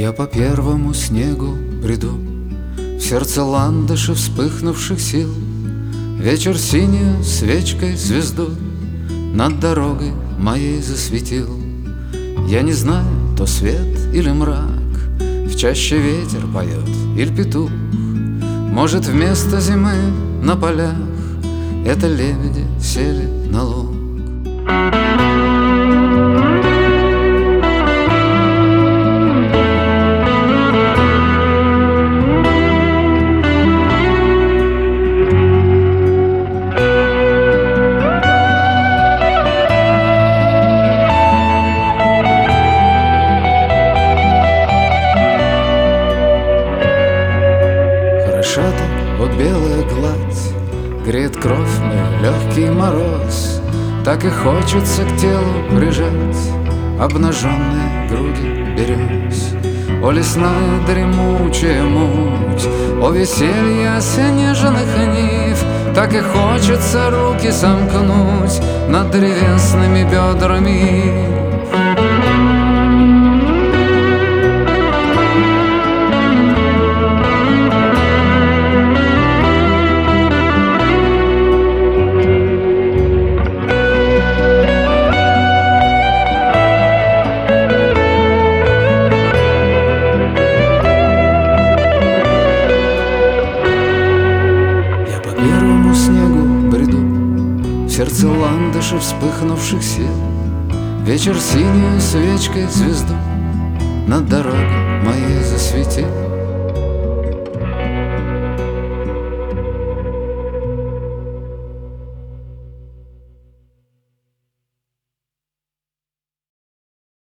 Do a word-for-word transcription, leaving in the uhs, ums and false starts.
Я по первому снегу бреду, в сердце ландыши вспыхнувших сил. Вечер синюю свечкой звезду над дорогой моей засветил. Я не знаю, то свет или мрак, в чаще ветер поет или петух. Может, вместо зимы на полях это лебеди сели на луг. Хороша-то вот белая гладь, греет кровь мой легкий мороз. Так и хочется к телу прижать обнаженные груди берез. О, лесная дремучая муть, о, веселье осенеженных нив. Так и хочется руки сомкнуть над древесными бедрами. Снегу бреду, в сердце ландыши вспыхнувших сил. Вечер синюю свечкой звезду над дорогой моей засветил.